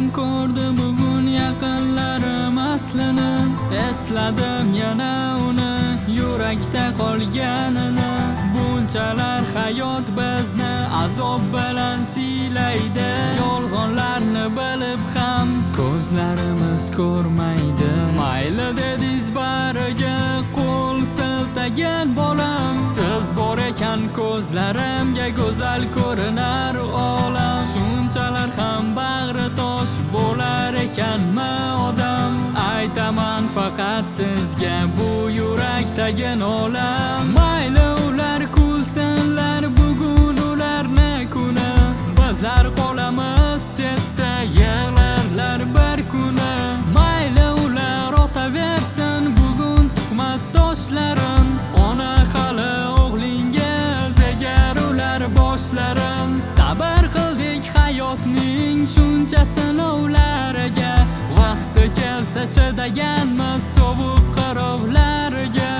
ko'rdi bugun yaqinlarim aslini. Esladim yana uni yurakda qolganini. Bunchalar hayot bizni azob bilan siylaydi. Yolg'onlarni bilib ham ko'zlarimiz ko'rmaydi. Mayli dediz bariga qo'l siltagan bolam. Siz bor ekan ko'zlarimga go'zal ko'rinar olam. Shunchalar ham bag'ri tosh bo'lar ekanmi odam? Aytaman faqat sizga bu yurakdagi nolam. Mayli ular kulsinlar bugun ularni kuni. Bizlar qolamiz chetda yig'larlar bir kuni. Mayli ular otaversin bugun tuhmat toshlarin. Ona hali o'g'lingiz egar ular boshlarin. Sabr qildik hayotning shuncha sinovlariga. Vaqti kelsa chidaganmiz sovuq qarovlariga.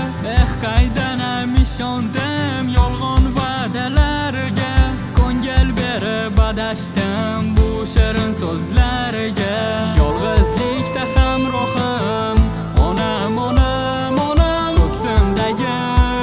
Qaydanam ishondim yolg'on va'dalarga. Ko'ngil berib adashdim bu shirin so'zlariga. Yolg'izlikda hamrohim onam onam onam. Ko'ksimdagi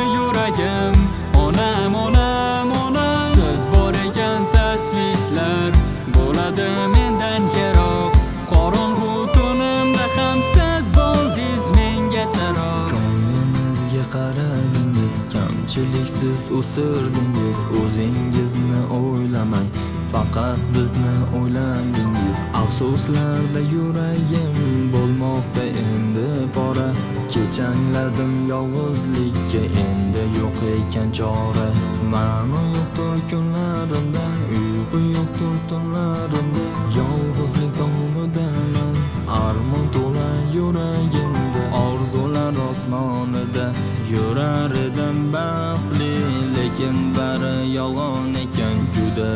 yuragim onam onam onam. Siz bor ekan tashvishlar bo'ladi mendan yiroq. Qorong'u tunimda ham siz bo'ldingiz menga chiroq. Ko'nglimizga qaradingiz, kamchiliksiz o'sirdingiz. O'zingizni o'ylamay faqat bizni o'yladingiz. Afsuslarda yuragim bo'lmoqda endi pora. Kechangladim yolg'izlikka, endi yo'q ekan chora. Ma'no yo'qdir kunlarimda, uyqu yo'qdir tunlarimda. Yolg'izlik domidaman, armon to'la yuragimda. Orzular osmonida yurar edim baxtli, lekin bari yolg'on ekan juda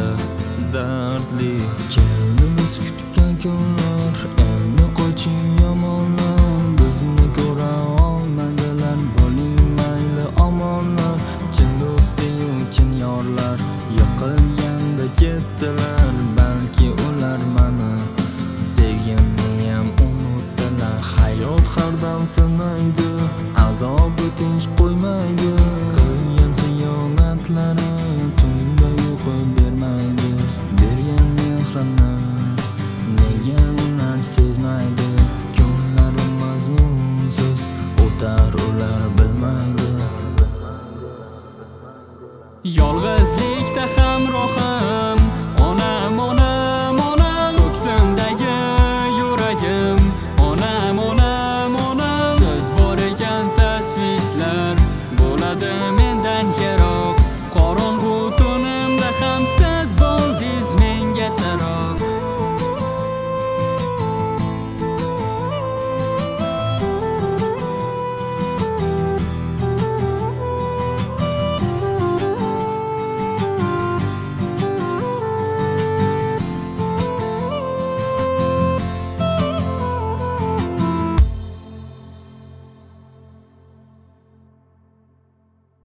dardli. Kelimiz kutgan kunlar endi qoching yomonlar. Bizni ko'ra olmadilar, bo'ling mayli omonlar. Chin do'st-yu chin yorlar yiqilganda ketdilar. Balki ular mani sevganniyam unutdilar. Hayot har dam sinaydi, azob o'tinch qo'ymaydi. Qilgan xiyonatlarim tunda uyqu bermaydi. Bergan mehrimni nega ular sezmaydi? Kunlarim mazmunsiz o'tar ular bilmaydi. Yolg'izlikda hamrohim